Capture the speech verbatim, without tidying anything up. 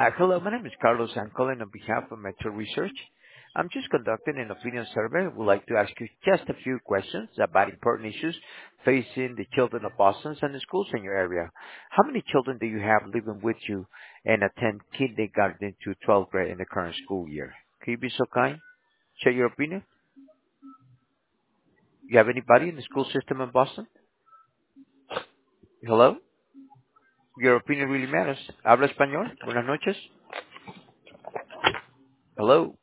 Uh, hello, my name is Carlos. I'm calling on behalf of Metro Research. I'm just conducting an opinion survey. Would like to ask you just a few questions about important issues facing the children of Boston and the schools in your area. How many children do you have living with you and attend kindergarten to twelfth grade in the current school year? Can you be so kind? Share your opinion. You have anybody in the school system in Boston? Hello? Your opinion really matters. ¿Habla español? Buenas noches. Hello?